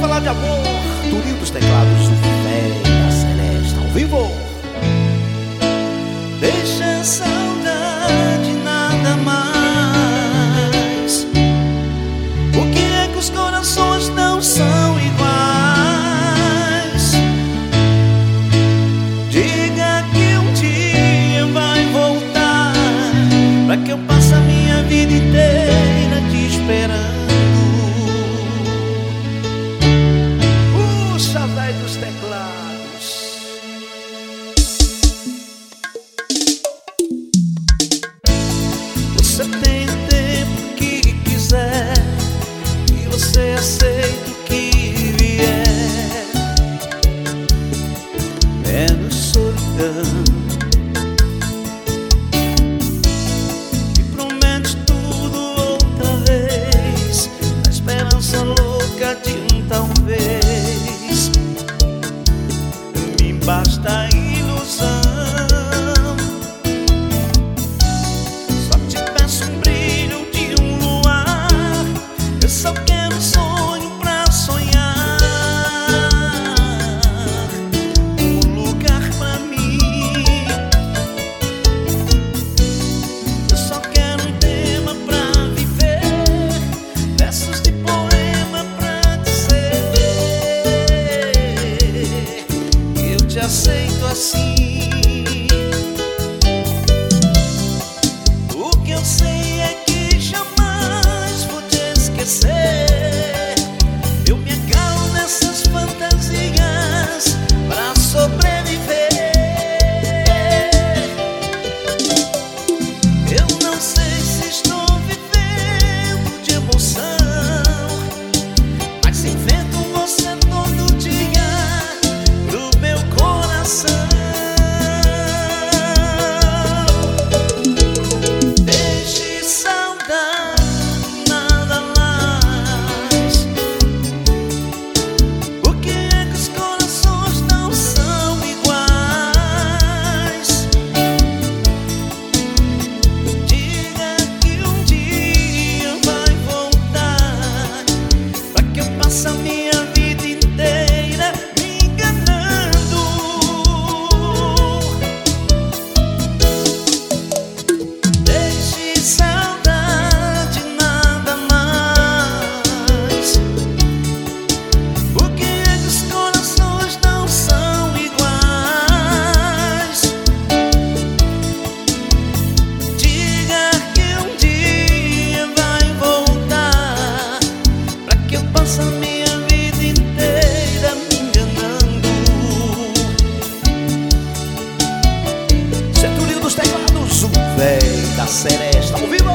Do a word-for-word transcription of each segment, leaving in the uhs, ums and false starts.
falar de amor. Turinho dos teclados, o velho da Celeste, ao vivo. Deixa a saudade, nada mais. O que é que os corações não são iguais? Diga que um dia vai voltar, pra que eu passe a minha vida inteira te esperando. Puxa, velho dos teclados. Você tem o tempo que quiser e você aceita o que vier, menos solidão. E promete tudo outra vez, na esperança louca de um talvez. Me basta a ilusão. Só quero um sonho pra sonhar, um lugar pra mim. Eu só quero um tema pra viver, versos de poema pra dizer que eu te aceito assim. O que eu sei é que jamais vou te esquecer. Eu me agarro nessas fantasias pra sobreviver. Eu não sei se estou vivendo de emoção, mas invento você todo dia pro meu coração. Deixe saudade, nada mais. O que é que os corações não são iguais? Diga que um dia vai voltar, pra que eu passe a minha vida inteira me enganando. Deixe saudade, nada mais. O que é que os corações não são iguais? Diga que um dia vai voltar, pra que eu passe a minha vida inteira me enganando. Turinho dos teclados, o velho da Celeste, ao vivo.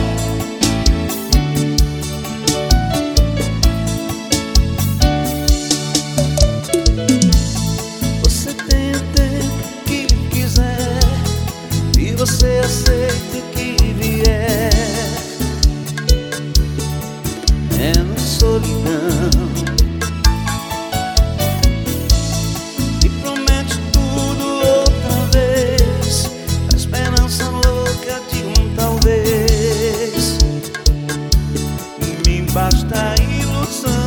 Você tem o tempo que quiser e você aceita o que vier, menos solidão. E promete tudo outra vez, a esperança louca de um talvez. Me basta a ilusão.